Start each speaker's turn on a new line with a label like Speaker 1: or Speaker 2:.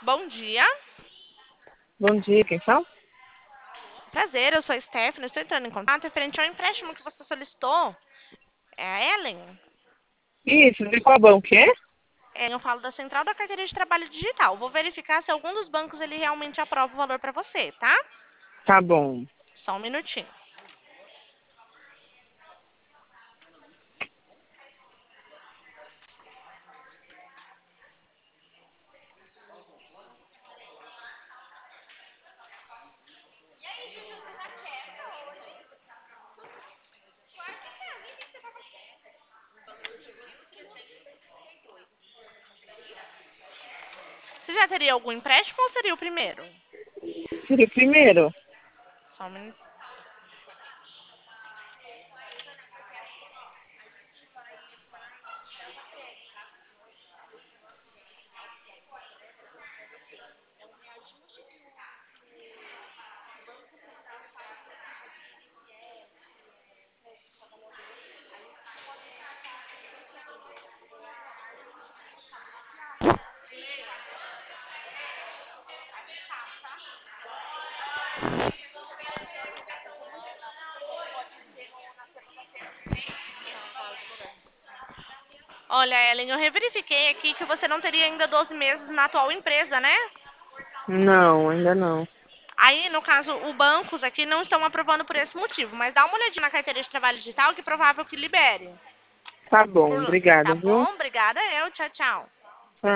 Speaker 1: Bom dia.
Speaker 2: Bom dia, quem fala?
Speaker 1: Prazer, eu sou a Stephanie. Estou entrando em contato referente ao empréstimo que você solicitou. É a Ellen?
Speaker 2: Isso, de qual banco que é?
Speaker 1: Eu falo da Central da Carteira de Trabalho Digital. Vou verificar se algum dos bancos ele realmente aprova o valor para você, tá?
Speaker 2: Tá bom.
Speaker 1: Só um minutinho. Você já teria algum empréstimo ou seria o primeiro?
Speaker 2: Seria o primeiro?
Speaker 1: Só um minuto. Olha, Ellen, eu reverifiquei aqui que você não teria ainda 12 meses na atual empresa, né?
Speaker 2: Não, ainda não.
Speaker 1: Aí, no caso, os bancos aqui não estão aprovando por esse motivo, mas dá uma olhadinha na carteira de trabalho digital que é provável que libere.
Speaker 2: Tá bom,
Speaker 1: Tá
Speaker 2: obrigada, viu?
Speaker 1: bom? Obrigada, eu. Tchau, tchau.